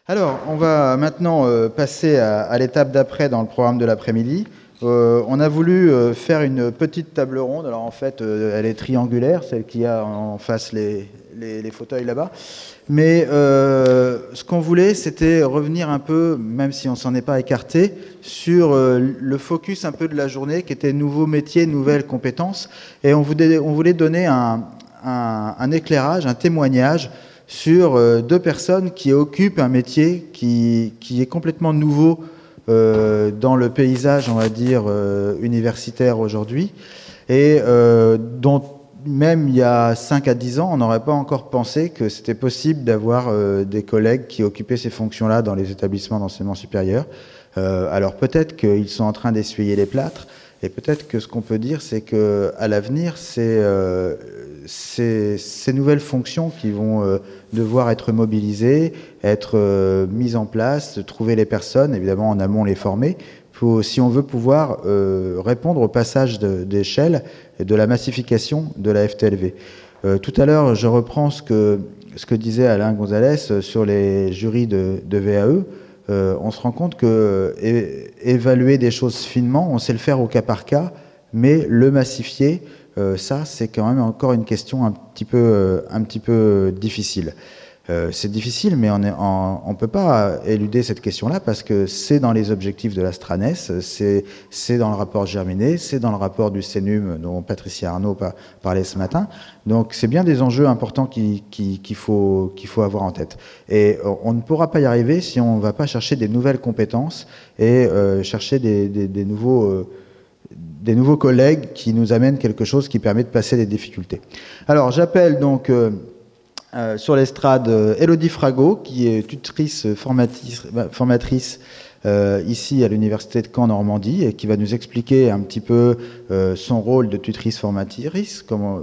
Alors, on va maintenant passer à l'étape d'après dans le programme de l'après-midi. On a voulu faire une petite table ronde. Alors, en fait, elle est triangulaire, celle qui a en face les fauteuils là-bas. Mais ce qu'on voulait, c'était revenir un peu, même si on s'en est pas écarté, sur le focus un peu de la journée, qui était nouveaux métiers, nouvelles compétences. Et on voulait donner un éclairage, un témoignage sur deux personnes qui occupent un métier qui est complètement nouveau dans le paysage, on va dire, universitaire aujourd'hui, et dont même il y a 5 à 10 ans, on n'aurait pas encore pensé que c'était possible d'avoir des collègues qui occupaient ces fonctions-là dans les établissements d'enseignement supérieur. Alors peut-être qu'ils sont en train d'essuyer les plâtres, et peut-être que ce qu'on peut dire, c'est qu'à l'avenir, c'est ces nouvelles fonctions qui vont devoir être mobilisées, être mises en place, trouver les personnes, évidemment en amont les former, si on veut pouvoir répondre au passage d'échelle et de la massification de la FTLV. Tout à l'heure, je reprends ce que disait Alain Gonzalez sur les jurys de VAE. On se rend compte que évaluer des choses finement, on sait le faire au cas par cas, mais le massifier, ça, c'est quand même encore une question un petit peu difficile. C'est difficile, mais on ne peut pas éluder cette question-là parce que c'est dans les objectifs de la STRANES, c'est dans le rapport Germinet, c'est dans le rapport du CNUM dont Patricia Arnaud parlait ce matin. Donc c'est bien des enjeux importants qu'il faut avoir en tête. Et on ne pourra pas y arriver si on ne va pas chercher des nouvelles compétences et chercher des nouveaux collègues qui nous amènent quelque chose qui permet de passer les difficultés. Alors j'appelle donc sur l'estrade Élodie Fragot, qui est tutrice formatrice ici à l'université de Caen-Normandie et qui va nous expliquer un petit peu son rôle de tutrice formatrice, comment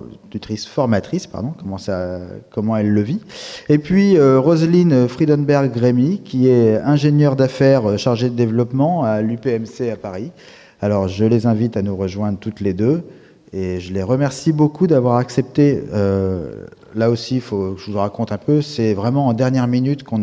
elle le vit. Et puis Roselyne Friedenberg-Grémy, qui est ingénieure d'affaires chargée de développement à l'UPMC à Paris. Alors je les invite à nous rejoindre toutes les deux. Et je les remercie beaucoup d'avoir accepté. Là aussi, il faut que je vous raconte un peu. C'est vraiment en dernière minute qu'on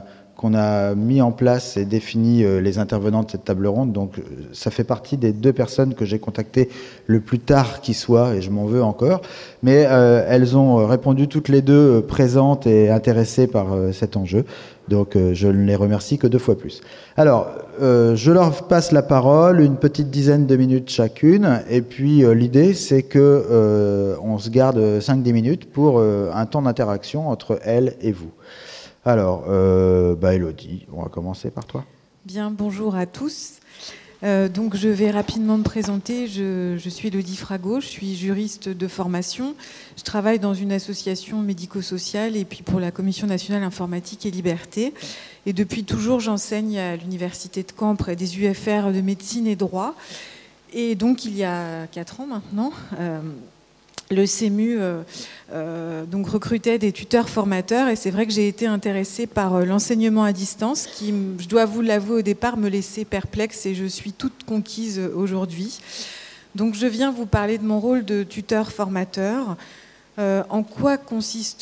a mis en place et défini les intervenants de cette table ronde. Donc, ça fait partie des deux personnes que j'ai contactées le plus tard qui soit, et je m'en veux encore. Mais elles ont répondu toutes les deux présentes et intéressées par cet enjeu. Donc, je ne les remercie que 2 fois plus. Alors, je leur passe la parole, une petite dizaine de minutes chacune, et puis l'idée, c'est que on se garde 5-10 minutes pour un temps d'interaction entre elles et vous. Alors, Élodie, on va commencer par toi. Bien, bonjour à tous. Donc, je vais rapidement me présenter. Je suis Élodie Fragot, je suis juriste de formation. Je travaille dans une association médico-sociale et puis pour la Commission nationale informatique et liberté. Et depuis toujours, j'enseigne à l'université de Caen près des UFR de médecine et droit. Et donc, il y a 4 ans maintenant, le CEMU donc recrutait des tuteurs formateurs et c'est vrai que j'ai été intéressée par l'enseignement à distance qui, je dois vous l'avouer au départ, me laissait perplexe et je suis toute conquise aujourd'hui. Donc je viens vous parler de mon rôle de tuteur formateur. En quoi consiste-t-il ?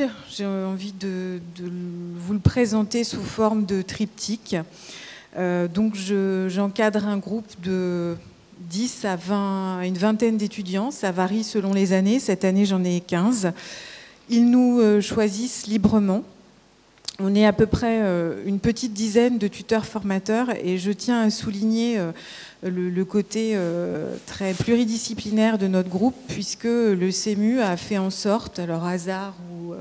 J'ai envie de vous le présenter sous forme de triptyque. Donc j'encadre un groupe de 10 à 20, une vingtaine d'étudiants, ça varie selon les années. Cette année, j'en ai 15. Ils nous choisissent librement. On est à peu près une petite dizaine de tuteurs formateurs et je tiens à souligner le côté très pluridisciplinaire de notre groupe puisque le CEMU a fait en sorte, alors hasard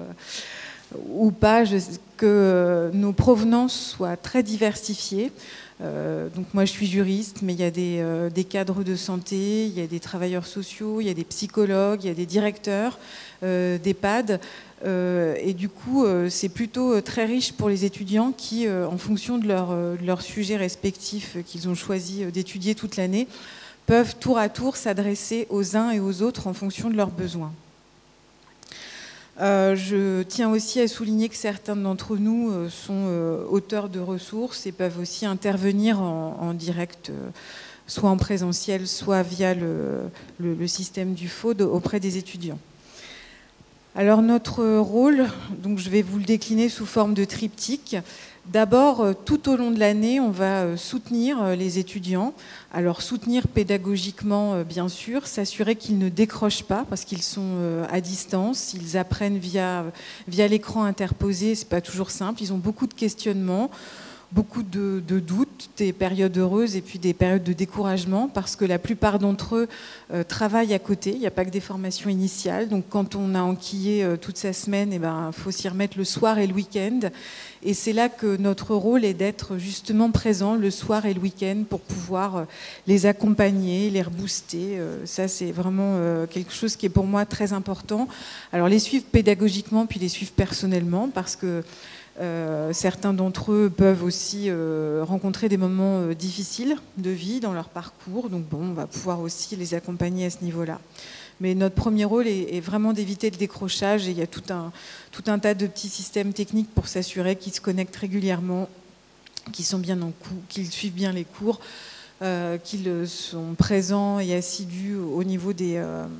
ou pas, que nos provenances soient très diversifiées. Donc moi je suis juriste, mais il y a des cadres de santé, il y a des travailleurs sociaux, il y a des psychologues, il y a des directeurs d'EHPAD. Et du coup, c'est plutôt très riche pour les étudiants qui, en fonction de leur sujet respectif qu'ils ont choisi d'étudier toute l'année, peuvent tour à tour s'adresser aux uns et aux autres en fonction de leurs besoins. Je tiens aussi à souligner que certains d'entre nous sont auteurs de ressources et peuvent aussi intervenir en direct, soit en présentiel, soit via le système du FAUD auprès des étudiants. Alors notre rôle, donc je vais vous le décliner sous forme de triptyque. D'abord, tout au long de l'année, on va soutenir les étudiants. Alors soutenir pédagogiquement, bien sûr, s'assurer qu'ils ne décrochent pas parce qu'ils sont à distance, ils apprennent via l'écran interposé, c'est pas toujours simple, ils ont beaucoup de questionnements, beaucoup de doutes, des périodes heureuses et puis des périodes de découragement parce que la plupart d'entre eux travaillent à côté. Il n'y a pas que des formations initiales. Donc quand on a enquillé toute sa semaine, eh ben, faut s'y remettre le soir et le week-end. Et c'est là que notre rôle est d'être justement présent le soir et le week-end pour pouvoir les accompagner, les rebooster. Ça, c'est vraiment quelque chose qui est pour moi très important. Alors les suivre pédagogiquement puis les suivre personnellement parce que certains d'entre eux peuvent aussi rencontrer des moments difficiles de vie dans leur parcours. Donc bon, on va pouvoir aussi les accompagner à ce niveau-là. Mais notre premier rôle est vraiment d'éviter le décrochage. Et il y a tout un tas de petits systèmes techniques pour s'assurer qu'ils se connectent régulièrement, qu'ils sont bien en cours, qu'ils suivent bien les cours, qu'ils sont présents et assidus au niveau des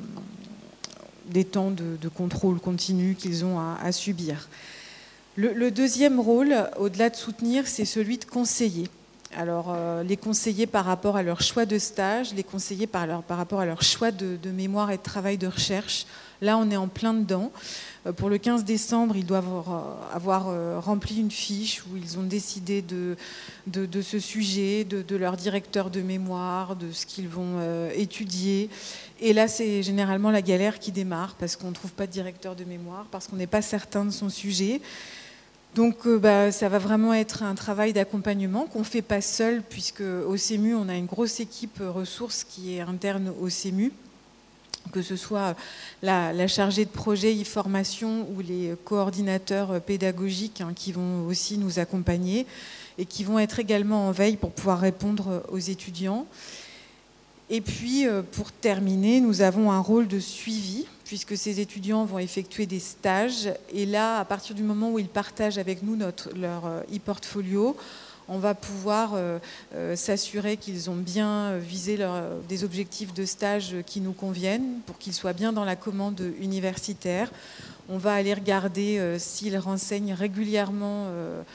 temps de contrôle continu qu'ils ont à subir. Le deuxième rôle, au-delà de soutenir, c'est celui de conseiller. Alors, les conseiller par rapport à leur choix de stage, les conseiller par rapport à leur choix de mémoire et de travail de recherche. Là, on est en plein dedans. Pour le 15 décembre, ils doivent avoir rempli une fiche où ils ont décidé de ce sujet, de leur directeur de mémoire, de ce qu'ils vont étudier. Et là, c'est généralement la galère qui démarre parce qu'on ne trouve pas de directeur de mémoire, parce qu'on n'est pas certain de son sujet. Donc ça va vraiment être un travail d'accompagnement qu'on ne fait pas seul, puisque au CEMU, on a une grosse équipe ressources qui est interne au CEMU, que ce soit la chargée de projet e-formation ou les coordinateurs pédagogiques qui vont aussi nous accompagner et qui vont être également en veille pour pouvoir répondre aux étudiants. Et puis, pour terminer, nous avons un rôle de suivi, puisque ces étudiants vont effectuer des stages. Et là, à partir du moment où ils partagent avec nous leur e-portfolio, on va pouvoir s'assurer qu'ils ont bien visé des objectifs de stage qui nous conviennent, pour qu'ils soient bien dans la commande universitaire. On va aller regarder s'ils renseignent régulièrement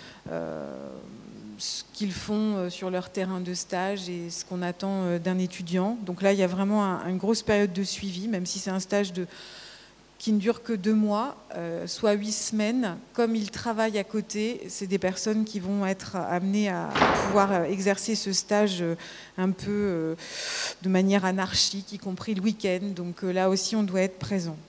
ce qu'ils font sur leur terrain de stage et ce qu'on attend d'un étudiant. Donc là, il y a vraiment une grosse période de suivi, même si c'est un stage qui ne dure que 2 mois, soit 8 semaines. Comme ils travaillent à côté, c'est des personnes qui vont être amenées à pouvoir exercer ce stage un peu de manière anarchique, y compris le week-end. Donc là aussi, on doit être présent.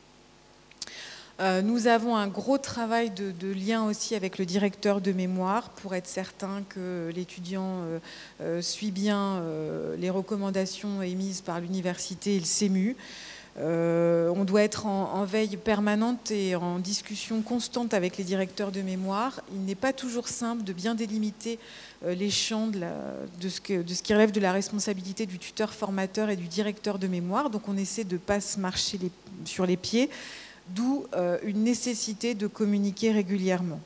Nous avons un gros travail de lien aussi avec le directeur de mémoire pour être certain que l'étudiant suit bien les recommandations émises par l'université et le CEMU. On doit être en veille permanente et en discussion constante avec les directeurs de mémoire. Il n'est pas toujours simple de bien délimiter les champs de ce qui relève de la responsabilité du tuteur formateur et du directeur de mémoire. Donc on essaie de ne pas se marcher sur les pieds. D'où une nécessité de communiquer régulièrement.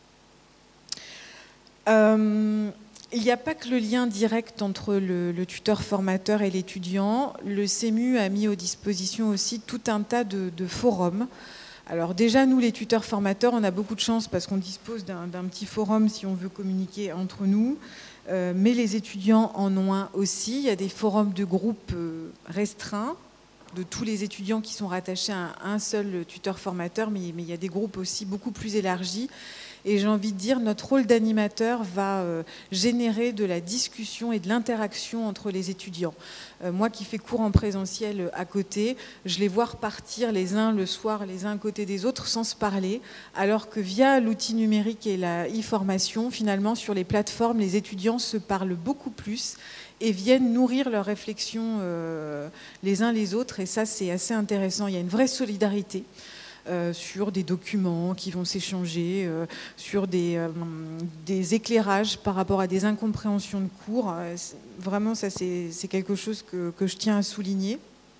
Il n'y a pas que le lien direct entre le tuteur formateur et l'étudiant. Le CEMU a mis aux dispositions aussi tout un tas de forums. Alors déjà, nous, les tuteurs formateurs, on a beaucoup de chance parce qu'on dispose d'un petit forum si on veut communiquer entre nous. Mais les étudiants en ont un aussi. Il y a des forums de groupe restreints, de tous les étudiants qui sont rattachés à un seul tuteur formateur, mais il y a des groupes aussi beaucoup plus élargis. Et j'ai envie de dire, notre rôle d'animateur va générer de la discussion et de l'interaction entre les étudiants. Moi qui fais cours en présentiel à côté, je les vois repartir les uns le soir, les uns à côté des autres, sans se parler, alors que via l'outil numérique et la e-formation, finalement, sur les plateformes, les étudiants se parlent beaucoup plus et viennent nourrir leurs réflexions les uns les autres. Et ça, c'est assez intéressant. Il y a une vraie solidarité sur des documents qui vont s'échanger, sur des éclairages par rapport à des incompréhensions de cours. Vraiment, ça, c'est quelque chose que je tiens à souligner.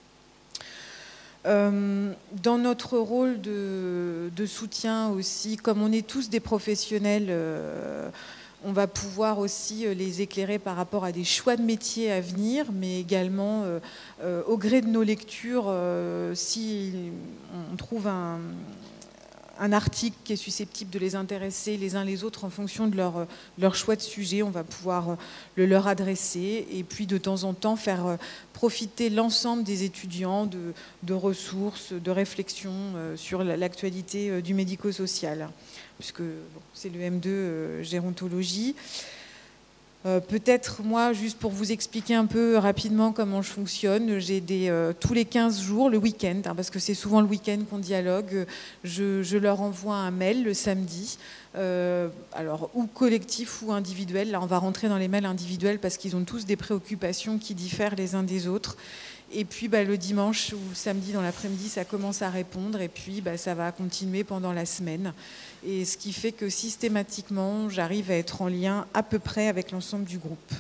Dans notre rôle de soutien aussi, comme on est tous des professionnels On va pouvoir aussi les éclairer par rapport à des choix de métiers à venir, mais également au gré de nos lectures, si on trouve un article qui est susceptible de les intéresser les uns les autres en fonction de leur choix de sujet, on va pouvoir le leur adresser et puis de temps en temps faire profiter l'ensemble des étudiants de ressources, de réflexions sur l'actualité du médico-social, puisque c'est le M2 gérontologie. Peut-être, moi, juste pour vous expliquer un peu rapidement comment je fonctionne, j'ai tous les 15 jours, le week-end, parce que c'est souvent le week-end qu'on dialogue, je leur envoie un mail le samedi, alors ou collectif ou individuel. Là, on va rentrer dans les mails individuels parce qu'ils ont tous des préoccupations qui diffèrent les uns des autres. Et puis le dimanche ou le samedi dans l'après-midi, ça commence à répondre et puis ça va continuer pendant la semaine. Et ce qui fait que systématiquement, j'arrive à être en lien à peu près avec l'ensemble du groupe.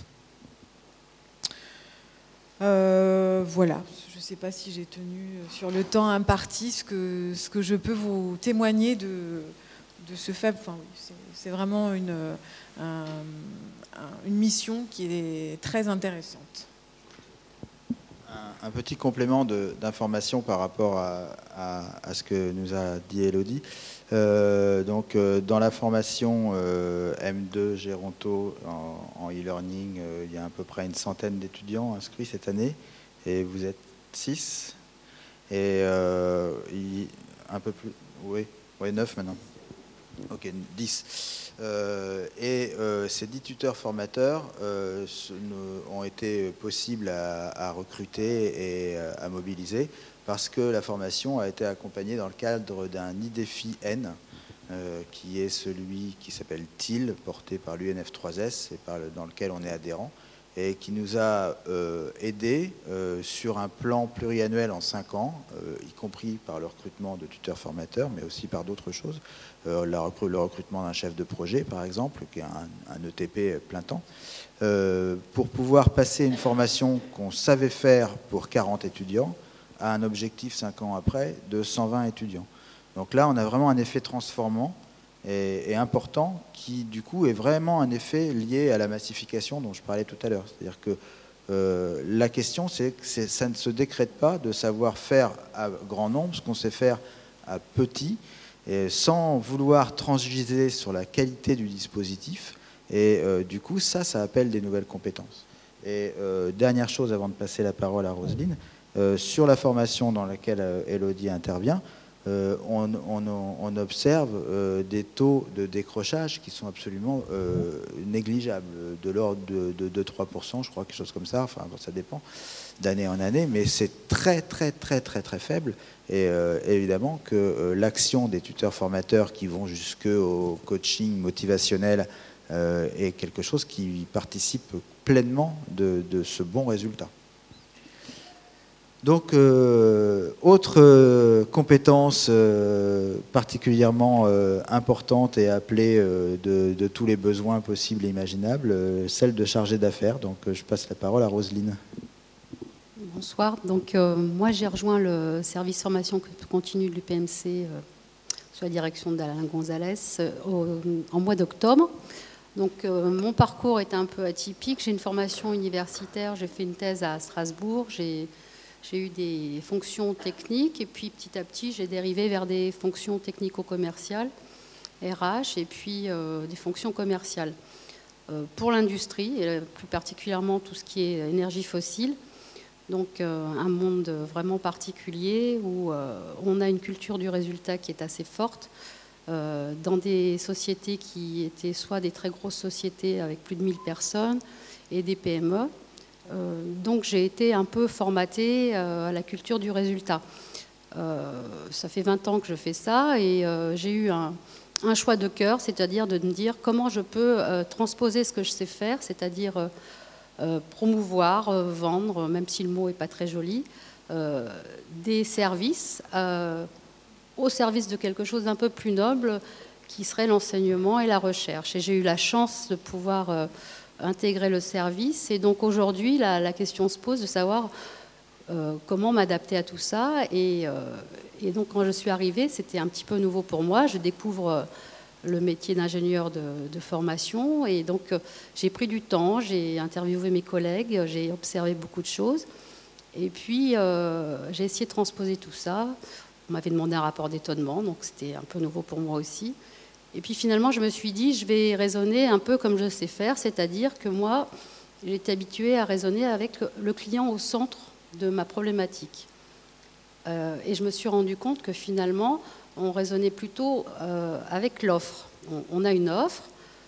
Voilà, je ne sais pas si j'ai tenu sur le temps imparti ce que je peux vous témoigner de ce faible. Enfin, oui, c'est vraiment une mission qui est très intéressante. Un petit complément d'information par rapport à ce que nous a dit Élodie. Donc, dans la formation M2 Géronto en e-learning, il y a à peu près une centaine d'étudiants inscrits cette année, et vous êtes 6, et un peu plus, oui, 9 maintenant. Ok, 10. Ces 10 tuteurs formateurs ont été possibles à recruter et à mobiliser parce que la formation a été accompagnée dans le cadre d'un IDEFI N, qui est celui qui s'appelle TIL, porté par l'UNF3S et dans lequel on est adhérent, et qui nous a aidés sur un plan pluriannuel en 5 ans, y compris par le recrutement de tuteurs formateurs, mais aussi par d'autres choses. Le recrutement d'un chef de projet, par exemple, qui est un ETP plein temps, pour pouvoir passer une formation qu'on savait faire pour 40 étudiants à un objectif 5 ans après de 120 étudiants. Donc là, on a vraiment un effet transformant et important qui, du coup, est vraiment un effet lié à la massification dont je parlais tout à l'heure. C'est-à-dire que la question, c'est que ça ne se décrète pas de savoir faire à grand nombre ce qu'on sait faire à petit, et sans vouloir transiger sur la qualité du dispositif. Et du coup, ça appelle des nouvelles compétences. Et dernière chose avant de passer la parole à Roselyne, sur la formation dans laquelle Élodie intervient, on observe des taux de décrochage qui sont absolument négligeables, de l'ordre de 2-3%, je crois, quelque chose comme ça, enfin ça dépend d'année en année, mais c'est très très très très très faible. Et évidemment que l'action des tuteurs formateurs qui vont jusqu'au coaching motivationnel est quelque chose qui participe pleinement de ce bon résultat. Donc, autre compétence particulièrement importante et appelée de tous les besoins possibles et imaginables, celle de chargé d'affaires. Donc, je passe la parole à Roselyne. Bonsoir. Donc, moi, j'ai rejoint le service formation continue de l'UPMC sous la direction d'Alain Gonzalez en mois d'octobre. Donc, mon parcours est un peu atypique. J'ai une formation universitaire, j'ai fait une thèse à Strasbourg, j'ai eu des fonctions techniques et puis petit à petit, j'ai dérivé vers des fonctions technico-commerciales, RH, et puis des fonctions commerciales. Pour l'industrie, et plus particulièrement tout ce qui est énergie fossile, donc un monde vraiment particulier où on a une culture du résultat qui est assez forte, dans des sociétés qui étaient soit des très grosses sociétés avec plus de 1000 personnes et des PME. Donc j'ai été un peu formatée à la culture du résultat. Ça fait 20 ans que je fais ça et j'ai eu un choix de cœur, c'est-à-dire de me dire comment je peux transposer ce que je sais faire, c'est-à-dire promouvoir, vendre, même si le mot n'est pas très joli, des services au service de quelque chose d'un peu plus noble qui serait l'enseignement et la recherche. Et j'ai eu la chance de pouvoir intégrer le service. Et donc aujourd'hui, la question se pose de savoir comment m'adapter à tout ça. Et donc quand je suis arrivée, c'était un petit peu nouveau pour moi. Je découvre le métier d'ingénieur de formation. Et donc, j'ai pris du temps, j'ai interviewé mes collègues, j'ai observé beaucoup de choses. Et puis, j'ai essayé de transposer tout ça. On m'avait demandé un rapport d'étonnement, donc c'était un peu nouveau pour moi aussi. Et puis, finalement, je me suis dit, je vais raisonner un peu comme je sais faire, c'est-à-dire que moi, j'étais habituée à raisonner avec le client au centre de ma problématique. Et je me suis rendu compte que finalement, on raisonnait plutôt avec l'offre. On a une offre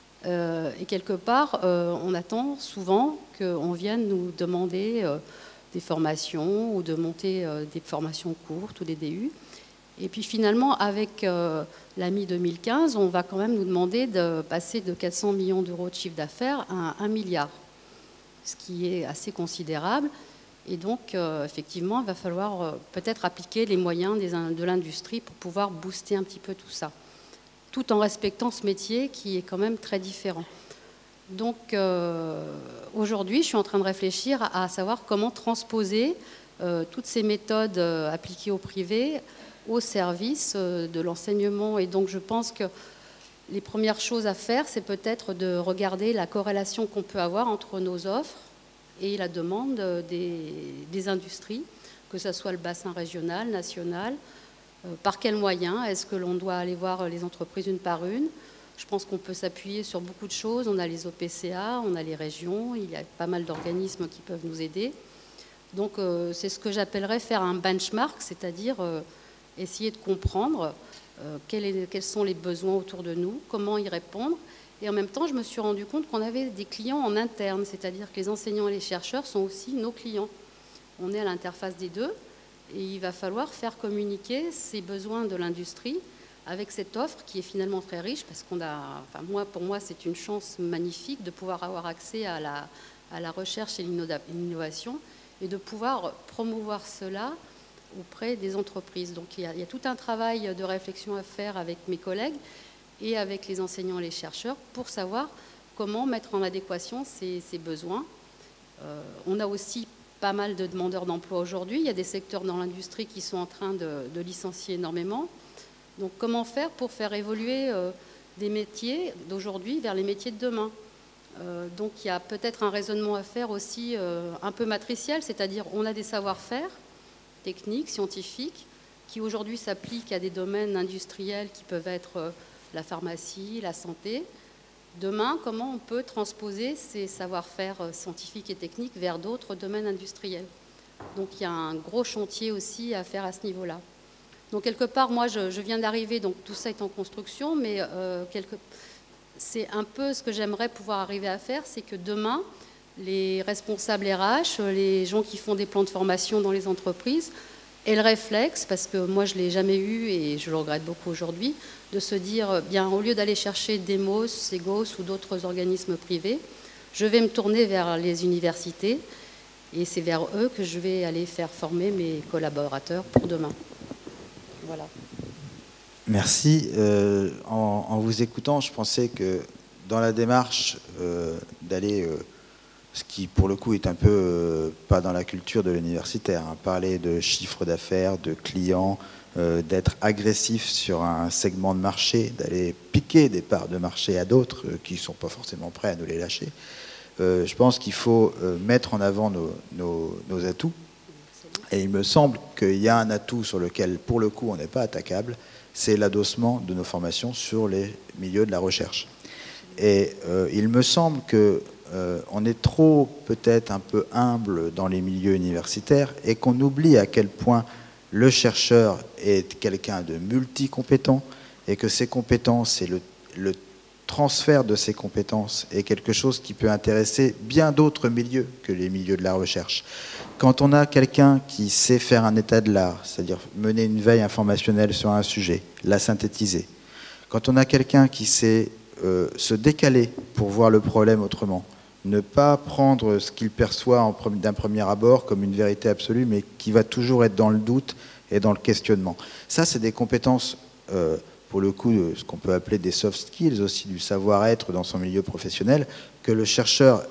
et quelque part, on attend souvent qu'on vienne nous demander des formations ou de monter des formations courtes ou des DU. Et puis finalement, avec l'AMI 2015, on va quand même nous demander de passer de 400 millions d'euros de chiffre d'affaires à 1 milliard, ce qui est assez considérable. Et donc, effectivement, il va falloir peut-être appliquer les moyens de l'industrie pour pouvoir booster un petit peu tout ça, tout en respectant ce métier qui est quand même très différent. Donc, aujourd'hui, je suis en train de réfléchir à savoir comment transposer toutes ces méthodes appliquées au privé au service de l'enseignement. Et donc, je pense que les premières choses à faire, c'est peut-être de regarder la corrélation qu'on peut avoir entre nos offres et la demande des industries, que ce soit le bassin régional, national. Par quels moyens? Est-ce que l'on doit aller voir les entreprises une par une? Je pense qu'on peut s'appuyer sur beaucoup de choses. On a les OPCA, on a les régions, il y a pas mal d'organismes qui peuvent nous aider. Donc c'est ce que j'appellerais faire un benchmark, c'est-à-dire essayer de comprendre quels sont les besoins autour de nous, comment y répondre. Et en même temps, je me suis rendu compte qu'on avait des clients en interne, c'est-à-dire que les enseignants et les chercheurs sont aussi nos clients. On est à l'interface des deux et il va falloir faire communiquer ces besoins de l'industrie avec cette offre qui est finalement très riche parce pour moi, c'est une chance magnifique de pouvoir avoir accès à la recherche et l'innovation et de pouvoir promouvoir cela auprès des entreprises. Donc il y a tout un travail de réflexion à faire avec mes collègues et avec les enseignants et les chercheurs pour savoir comment mettre en adéquation ces besoins. On a aussi pas mal de demandeurs d'emploi aujourd'hui. Il y a des secteurs dans l'industrie qui sont en train de licencier énormément. Donc comment faire pour faire évoluer des métiers d'aujourd'hui vers les métiers de demain? Donc il y a peut-être un raisonnement à faire aussi un peu matriciel, c'est-à-dire on a des savoir-faire techniques, scientifiques, qui aujourd'hui s'appliquent à des domaines industriels qui peuvent être la pharmacie, la santé. Demain, comment on peut transposer ces savoir-faire scientifiques et techniques vers d'autres domaines industriels? Donc il y a un gros chantier aussi à faire à ce niveau-là. Donc quelque part, moi je viens d'arriver, donc tout ça est en construction, mais c'est un peu ce que j'aimerais pouvoir arriver à faire, c'est que demain, les responsables RH, les gens qui font des plans de formation dans les entreprises, aient le réflexe, parce que moi je ne l'ai jamais eu et je le regrette beaucoup aujourd'hui, de se dire, bien, au lieu d'aller chercher Demos, Segos ou d'autres organismes privés, je vais me tourner vers les universités et c'est vers eux que je vais aller faire former mes collaborateurs pour demain. Voilà. Merci. En vous écoutant, je pensais que dans la démarche d'aller, ce qui pour le coup est un peu pas dans la culture de l'universitaire, hein, parler de chiffre d'affaires, de clients, d'être agressif sur un segment de marché, d'aller piquer des parts de marché à d'autres qui ne sont pas forcément prêts à nous les lâcher. Je pense qu'il faut mettre en avant nos atouts. Et il me semble qu'il y a un atout sur lequel, pour le coup, on n'est pas attaquable, c'est l'adossement de nos formations sur les milieux de la recherche. Et il me semble qu'on est trop, peut-être, un peu humble dans les milieux universitaires et qu'on oublie à quel point le chercheur est quelqu'un de multicompétent et que ses compétences et le transfert de ces compétences est quelque chose qui peut intéresser bien d'autres milieux que les milieux de la recherche. Quand on a quelqu'un qui sait faire un état de l'art, c'est-à-dire mener une veille informationnelle sur un sujet, la synthétiser, quand on a quelqu'un qui sait se décaler pour voir le problème autrement, ne pas prendre ce qu'il perçoit d'un premier abord comme une vérité absolue, mais qui va toujours être dans le doute et dans le questionnement. Ça, c'est des compétences, pour le coup, ce qu'on peut appeler des soft skills, aussi du savoir-être dans son milieu professionnel, que le chercheur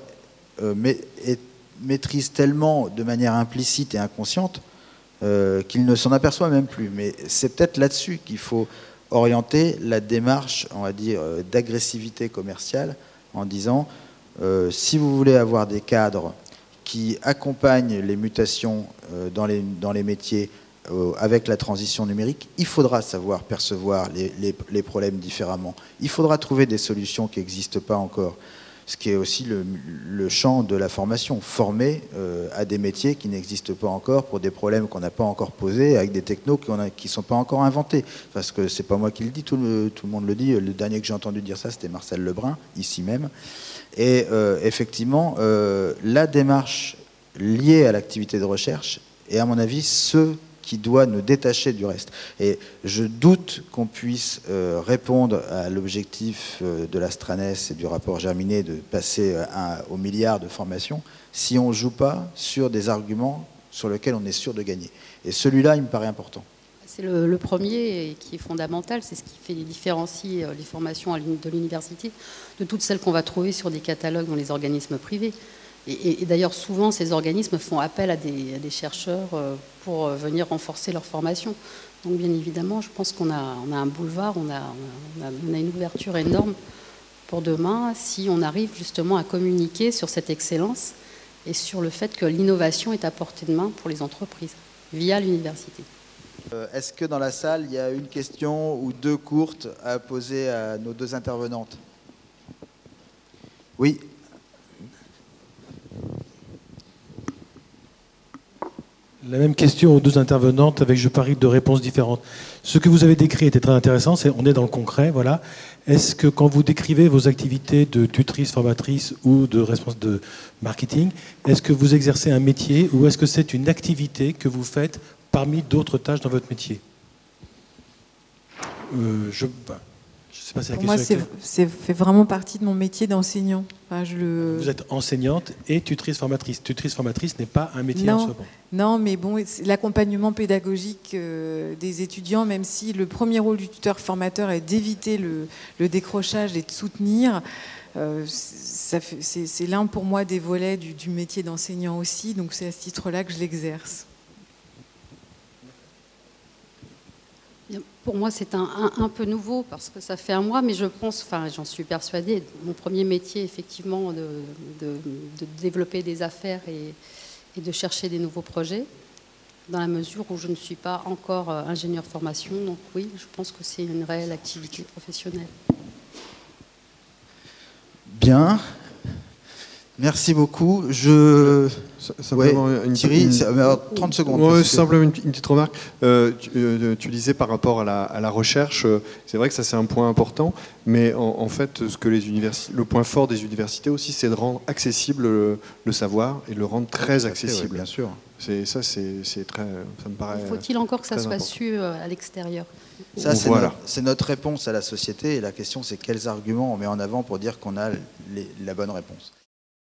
maîtrise tellement de manière implicite et inconsciente qu'il ne s'en aperçoit même plus. Mais c'est peut-être là-dessus qu'il faut orienter la démarche, on va dire, d'agressivité commerciale en disant si vous voulez avoir des cadres qui accompagnent les mutations dans les métiers avec la transition numérique, il faudra savoir percevoir les problèmes différemment. Il faudra trouver des solutions qui n'existent pas encore. Ce qui est aussi le champ de la formation, former à des métiers qui n'existent pas encore pour des problèmes qu'on n'a pas encore posés, avec des technos qui ne sont pas encore inventés. Parce que c'est pas moi qui le dis, tout le monde le dit. Le dernier que j'ai entendu dire ça, c'était Marcel Lebrun, ici même. Et effectivement, la démarche liée à l'activité de recherche est, à mon avis, ce qui doit nous détacher du reste. Et je doute qu'on puisse répondre à l'objectif de l'Astranes et du rapport Germinet de passer au milliard de formations si on ne joue pas sur des arguments sur lesquels on est sûr de gagner. Et celui-là, il me paraît important. C'est le premier et qui est fondamental, c'est ce qui fait différencier les formations de l'université de toutes celles qu'on va trouver sur des catalogues dans les organismes privés. Et d'ailleurs, souvent, ces organismes font appel à des chercheurs pour venir renforcer leur formation. Donc, bien évidemment, je pense qu'on a un boulevard, on a une ouverture énorme pour demain si on arrive justement à communiquer sur cette excellence et sur le fait que l'innovation est à portée de main pour les entreprises via l'université. Est-ce que dans la salle, il y a une question ou deux courtes à poser à nos deux intervenantes? Oui. La même question aux deux intervenantes avec, je parie, deux réponses différentes. Ce que vous avez décrit était très intéressant, on est dans le concret, voilà. Est-ce que quand vous décrivez vos activités de tutrice, formatrice ou de responsable de marketing, est-ce que vous exercez un métier ou est-ce que c'est une activité que vous faites parmi d'autres tâches dans votre métier? Je sais pas si la Pour moi, c'est fait vraiment partie de mon métier d'enseignant. Enfin, Vous êtes enseignante et tutrice formatrice. Tutrice formatrice n'est pas un métier en soi. Non, mais bon, l'accompagnement pédagogique des étudiants, même si le premier rôle du tuteur formateur est d'éviter le décrochage et de soutenir, c'est l'un pour moi des volets du métier d'enseignant aussi. Donc c'est à ce titre-là que je l'exerce. Pour moi, c'est un peu nouveau parce que ça fait un mois, mais je pense, enfin, j'en suis persuadée, mon premier métier, effectivement, de développer des affaires et de chercher des nouveaux projets, dans la mesure où je ne suis pas encore ingénieur formation. Donc oui, je pense que c'est une réelle activité professionnelle. Bien. Merci beaucoup. Thierry, 30 secondes. Ouais, simplement une petite remarque. Tu disais par rapport à la recherche, c'est vrai que ça c'est un point important, mais en fait, ce que le point fort des universités aussi, c'est de rendre accessible le savoir et de le rendre très accessible. Oui, bien sûr. C'est très, ça me paraît. Faut-il encore que ça soit important. su à l'extérieur? Ça, c'est voilà. notre réponse à la société. Et la question, c'est quels arguments on met en avant pour dire qu'on a la bonne réponse.